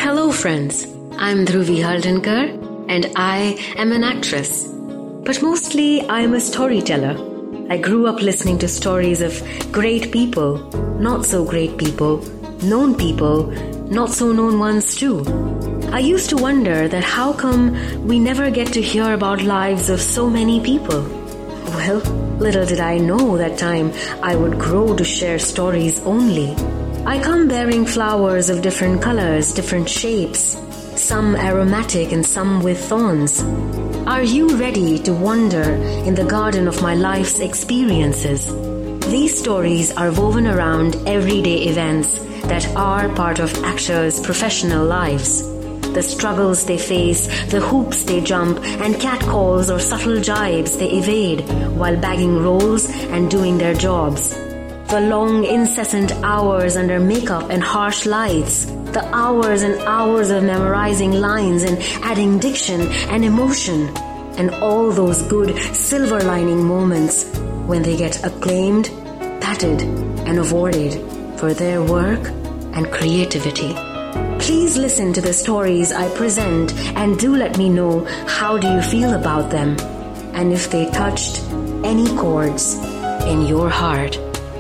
Hello friends, I'm Dhruvi Haldankar and I am an actress. But mostly I'm a storyteller. I grew up listening to stories of great people, not so great people, known people, not so known ones too. I used to wonder that how come we never get to hear about lives of so many people? Well, little did I know that time I would grow to share stories only. I come bearing flowers of different colors, different shapes, some aromatic and some with thorns. Are you ready to wander in the garden of my life's experiences? These stories are woven around everyday events that are part of actors' professional lives. The struggles they face, the hoops they jump, and catcalls or subtle jibes they evade while bagging roles and doing their jobs. The long, incessant hours under makeup and harsh lights. The hours and hours of memorizing lines and adding diction and emotion. And all those good silver lining moments when they get acclaimed, patted, and awarded for their work and creativity. Please listen to the stories I present and do let me know how do you feel about them and if they touched any chords in your heart.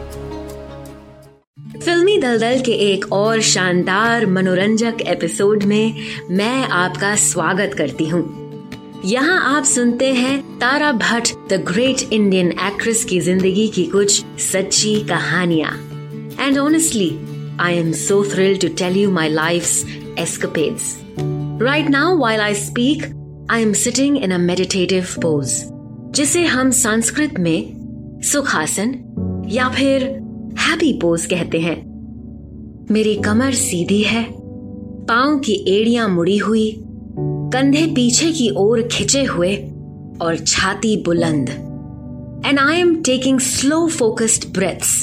फिल्मी दलदल के एक और शानदार मनोरंजक episode में मैं आपका स्वागत करती हूँ। यहाँ आप सुनते हैं Tara Bhatt the great Indian actress की जिंदगी की कुछ सच्ची कहानियाँ। And honestly I am so thrilled to tell you my life's escapades. Right now, while I speak, I am sitting in a meditative pose, जिसे हम संस्कृत में सुखासन या फिर हैप्पी पोज कहते हैं। मेरी कमर सीधी है, पांव की एड़ियां मुड़ी हुई, कंधे पीछे की ओर खिंचे हुए और छाती बुलंद। And I am taking slow focused breaths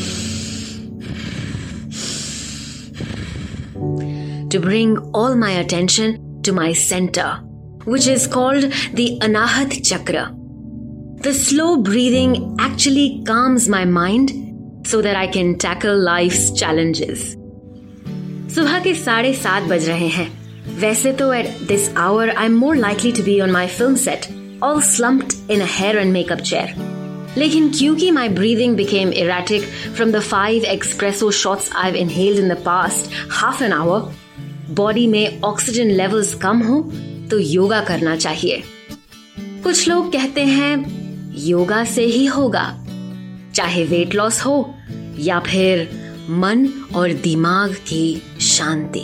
to bring all my attention to my center, which is called the Anahat Chakra. The slow breathing actually calms my mind so that I can tackle life's challenges. सुबह के 7:30 बज रहे हैं। वैसे तो at this hour I'm more likely to be on my film set, all slumped in a hair and makeup chair. लेकिन क्योंकि my breathing became erratic from the 5 espresso shots I've inhaled in the past half an hour, body में oxygen levels कम हो तो योगा करना चाहिए। कुछ लोग कहते हैं योगा से ही होगा, चाहे वेट लॉस हो या फिर मन और दिमाग की शांति।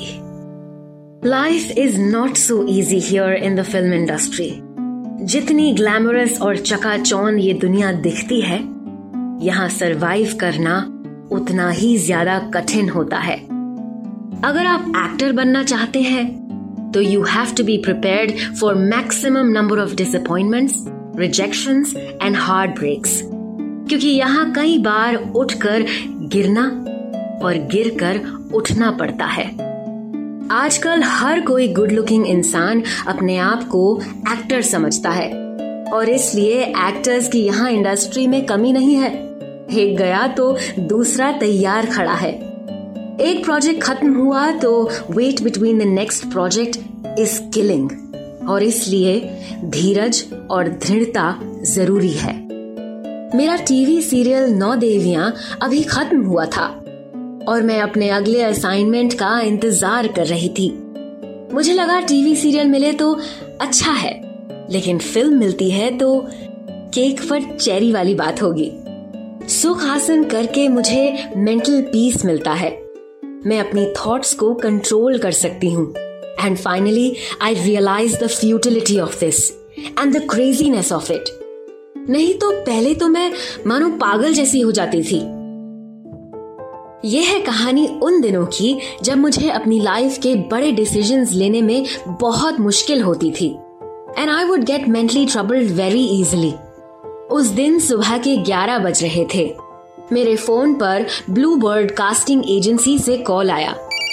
Life is not so easy here in the film industry. जितनी ग्लैमरस और चकाचौंध ये दुनिया दिखती है, यहाँ सरवाइव करना उतना ही ज्यादा कठिन होता है। अगर आप एक्टर बनना चाहते हैं तो you have to be prepared for maximum number of disappointments, rejections and heart breaks, क्योंकि यहाँ कई बार उठकर गिरना और गिरकर उठना पड़ता है। आजकल हर कोई गुड लुकिंग इंसान अपने आप को एक्टर समझता है और इसलिए एक्टर्स की यहाँ इंडस्ट्री में कमी नहीं है। एक गया तो दूसरा तैयार खड़ा है। एक प्रोजेक्ट खत्म हुआ तो wait between the next project is killing, और इसलिए धीरज और दृढ़ता जरूरी है। मेरा टीवी सीरियल 9 देवियां अभी खत्म हुआ था और मैं अपने अगले असाइनमेंट का इंतजार कर रही थी। मुझे लगा टीवी सीरियल मिले तो अच्छा है, लेकिन फिल्म मिलती है तो केक पर चेरी वाली बात होगी। सुख हासिल करके मुझे मेंटल पीस मिलता है। मैं अपनी थॉट्स को कंट्रोल कर सकती हूँ। And finally I realize the futility of this and the craziness of it. नहीं तो पहले तो मैं मानो पागल जैसी हो जाती थी। यह है कहानी उन दिनों की जब मुझे अपनी लाइफ के बड़े डिसीजंस लेने में बहुत मुश्किल होती थी and I would get mentally troubled very easily. उस दिन सुबह के 11 बज रहे थे। मेरे फोन पर ब्लू बर्ड कास्टिंग एजेंसी से कॉल आया।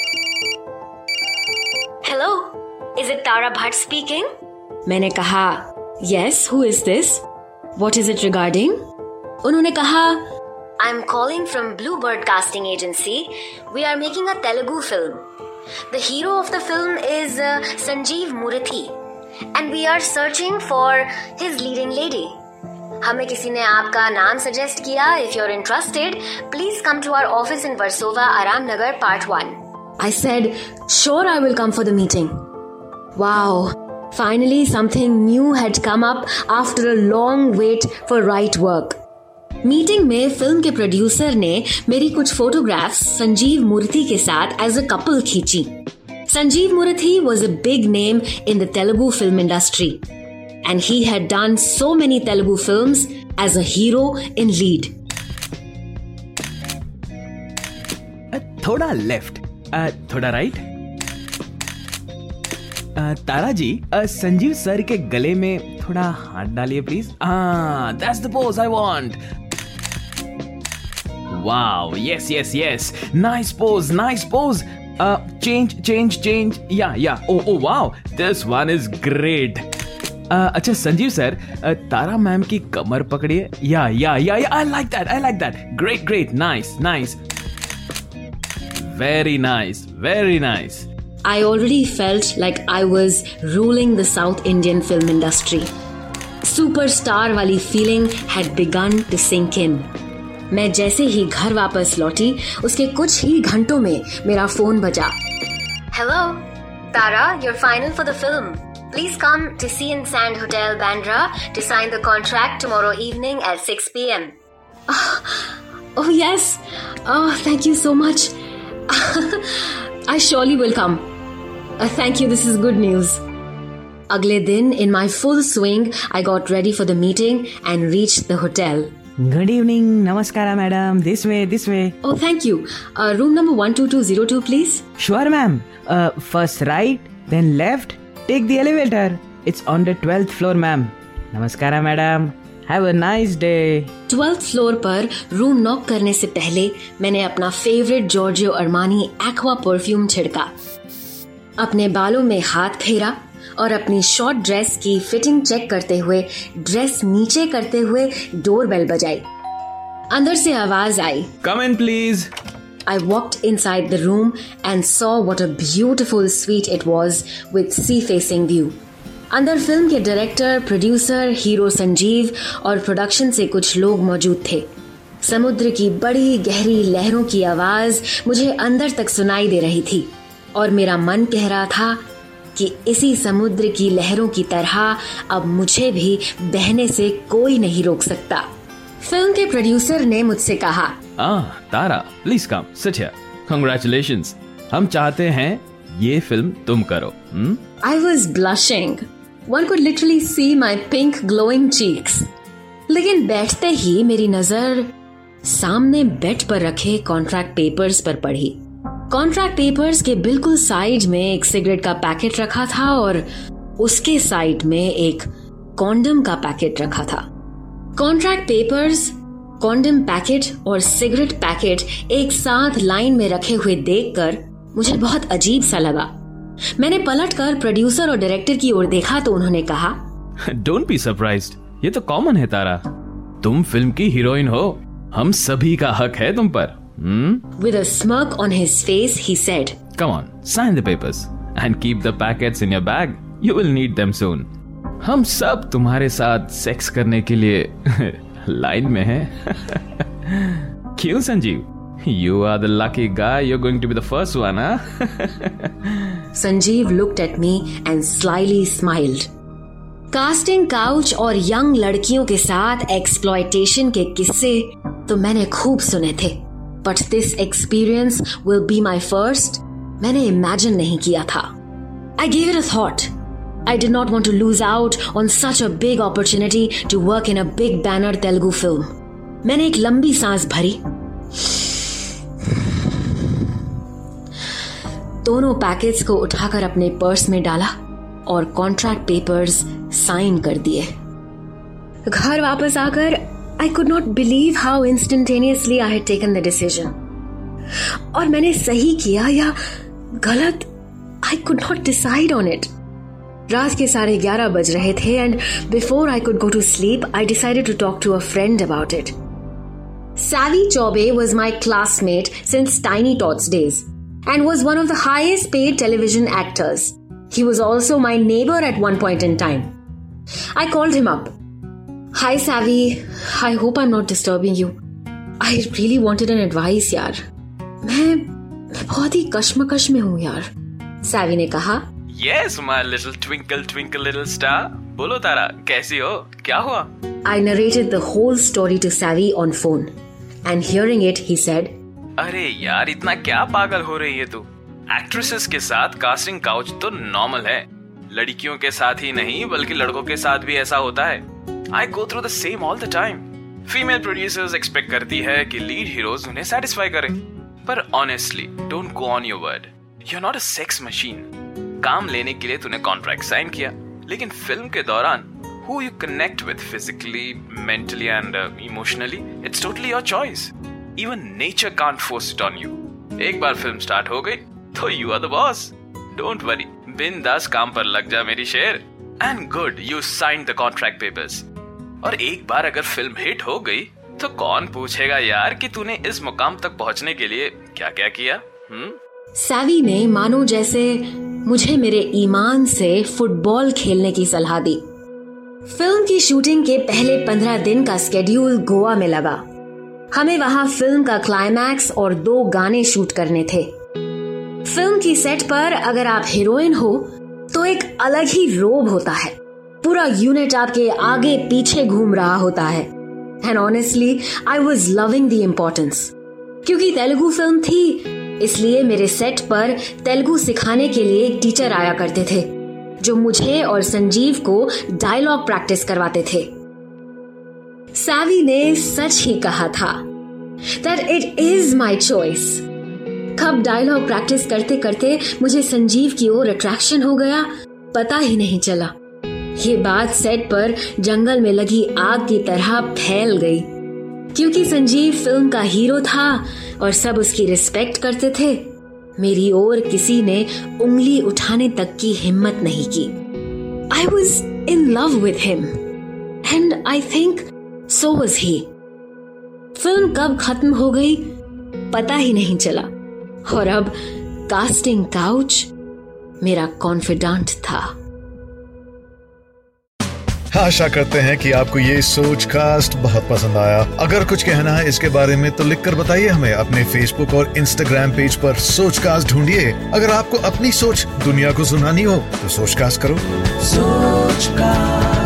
Hello, is it Tara Bhatt speaking? मैंने कहा yes, who is this? What is it regarding? उन्होंने कहा I am calling from blue bird casting agency. We are making a Telugu film. The hero of the film is Sanjeev Murthy and we are searching for his leading lady. हमें किसी ने आपका नाम suggest किया. If you're interested, please come to our office in Versova, Aram Nagar, Part 1. I said, sure, I will come for the meeting. Wow, finally something new had come up after a long wait for right work. Meeting में film के producer ने मेरी कुछ photographs Sanjeev मूर्ति के साथ as a couple खींची. Sanjeev Murthy was a big name in the Telugu film industry. And he had done so many Telugu films as a hero in lead. थोड़ा left, थोड़ा राइट. तारा जी, संजीव सर के गले में थोड़ा हाथ डालिए please. That's the pose I want. Wow, yes. Nice pose. Change. Yeah. Oh wow, this one is great. अच्छा Sanjeev sir, तारा ma'am की कमर पकड़िए. या I like that. Great. Nice. Very nice. I already felt like I was ruling the South Indian film industry. Superstar वाली feeling had begun to sink in. मैं जैसे ही घर वापस लौटी, उसके कुछ ही घंटों में मेरा फोन बजा. Hello, Tara, you're final for the film. Please come to Sea and Sand Hotel, Bandra, to sign the contract tomorrow evening at 6 p.m. Oh, yes. Oh, thank you so much. I surely will come. Thank you. This is good news. Agle din, in my full swing, I got ready for the meeting and reached the hotel. Good evening. Namaskara, madam. This way. Oh, thank you. Room number 12202, please. Sure, ma'am. First right, then left. Take the elevator. It's on the 12th floor, ma'am. Namaskara, madam. Have a nice day. 12th floor पर room knock करने से पहले मैंने अपना favourite Giorgio Armani aqua perfume छिड़का, अपने बालों में हाथ फेरा और अपनी शॉर्ट ड्रेस की फिटिंग चेक करते हुए ड्रेस नीचे करते हुए डोरबेल बजाई. अंदर से आवाज आई, Come in, please. I walked inside the room and saw what a beautiful suite it was with sea-facing view. अंदर फिल्म के डायरेक्टर, प्रोड्यूसर, हीरो संजीव और प्रोडक्शन से कुछ लोग मौजूद थे. समुद्र की बड़ी गहरी लहरों की आवाज मुझे अंदर तक सुनाई दे रही थी और मेरा मन कह रहा था कि इसी समुद्र की लहरों की तरह अब मुझे भी बहने से कोई नहीं रोक सकता. फिल्म के प्रोड्यूसर ने मुझसे कहा, Tara, please come, sit here. Congratulations. हम चाहते हैं ये फिल्म तुम करो. I was blushing. One could literally see my pink glowing cheeks. लेकिन बैठते ही मेरी नजर सामने बेड पर रखे कॉन्ट्रैक्ट पेपर्स पर पड़ी. कॉन्ट्रैक्ट पेपर्स के बिल्कुल साइड में एक सिगरेट का पैकेट रखा था और उसके साइड में एक कॉन्डम का पैकेट रखा था. कॉन्ट्रैक्ट पेपर्स, कॉन्डम पैकेट और सिगरेट पैकेट एक साथ लाइन में रखे हुए देखकर मुझे बहुत अजीब सा लगा. मैंने पलटकर प्रोड्यूसर और डायरेक्टर की ओर देखा तो उन्होंने कहा, डोंट बी सरप्राइज्ड, ये तो कॉमन है तारा. तुम फिल्म की हीरोइन हो, हम सभी का हक है तुम पर. With a smirk on his face, he said, Come on, sign the papers and keep the packets in your bag. You will need them soon. हम सब तुम्हारे साथ सेक्स करने के लिए लाइन में हैं. क्यों Sanjeev? You are the lucky guy. You're going to be the first one, huh? Sanjeev looked at me and slyly smiled. Casting couch और यंग लड़कियों के साथ एक्सप्लॉयटेशन के किस्से तो मैंने खूब सुने थे, but this experience will be my first. मैंने इमेजिन नहीं किया था. I gave it a thought. I did not want to lose out on such a big opportunity to work in a big banner Telugu film. मैंने एक लंबी सांस भरी, दोनों पैकेट्स को उठाकर अपने पर्स में डाला और कॉन्ट्रैक्ट पेपर्स साइन कर दिए. घर वापस आकर I could not believe how instantaneously I had taken the decision. और मैंने सही किया या गलत, I could not decide on it. रात के 11:30 बज रहे थे and before I could go to sleep, I decided to talk to a friend about it. Sally Chaube was my classmate since Tiny Tots days. and was one of the highest paid television actors. He was also my neighbor at one point in time. I called him up. Hi Savvy, I hope I'm not disturbing you. I really wanted an advice यार. मैं बहुत ही कश्मकश में हूँ यार. Savvy ने कहा. Yes, my little twinkle twinkle little star. बोलो तारा, कैसी हो? क्या हुआ? I narrated the whole story to Savvy on phone, and hearing it, he said, अरे यार, इतना क्या पागल हो रही है तू? एक्ट्रेसेस के साथ कास्टिंग काउच तो नॉर्मल है. लड़कियों के साथ ही नहीं बल्कि लड़कों के साथ भी ऐसा होता है. I go through the same all the time. Female producers expect करती है कि लीड हीरोज उन्हें सेटिस्फाई करें. पर honestly, don't go on your word. You are not a sex machine. काम लेने के लिए तूने कॉन्ट्रैक्ट साइन किया, लेकिन फिल्म के दौरान who you connect with physically, mentally and emotionally, it's totally your choice. Even nature can't force it on you. एक बार फिल्म स्टार्ट हो गई तो you are the boss. Don't worry, बिंदास काम पर लग जा मेरी शेर. And good, you signed the contract papers. और एक बार अगर फिल्म हिट हो गई तो कौन पूछेगा यार कि तूने इस मुकाम तक पहुंचने के लिए क्या क्या किया? सैवी ने मानो जैसे मुझे मेरे ईमान से फुटबॉल खेलने की सलाह दी. फिल्म की शूटिंग के पहले 15 दिन का स्केड्यूल गोवा में लगा. हमें वहां फिल्म का क्लाइमैक्स और 2 गाने शूट करने थे. फिल्म की सेट पर अगर आप हीरोइन हो तो एक अलग ही रोब होता है. पूरा यूनिट आपके आगे पीछे घूम रहा होता है. And honestly I was loving the importance. क्योंकि तेलुगु फिल्म थी, इसलिए मेरे सेट पर तेलुगु सिखाने के लिए एक टीचर आया करते थे जो मुझे और संजीव को डायलॉग प्रैक्टिस करवाते थे. सैवी ने सच ही कहा था that it is my choice. कब डायलॉग प्रैक्टिस करते करते मुझे संजीव की ओर अट्रैक्शन हो गया, पता ही नहीं चला. ये बात सेट पर जंगल में लगी आग की तरह फैल गई. क्योंकि संजीव फिल्म का हीरो था और सब उसकी रिस्पेक्ट करते थे, मेरी ओर किसी ने उंगली उठाने तक की हिम्मत नहीं की. I was in love with him and I think so was he. Film कब खत्म हो गई पता ही नहीं चला और अब कास्टिंग काउच मेरा कॉन्फिडेंट था. आशा करते हैं कि आपको ये सोचकास्ट बहुत पसंद आया. अगर कुछ कहना है इसके बारे में तो लिखकर बताइए हमें. अपने फेसबुक और इंस्टाग्राम पेज पर सोचकास्ट ढूंढिए. अगर आपको अपनी सोच दुनिया को सुनानी हो तो सोचकास्ट करो. सोचकास्ट.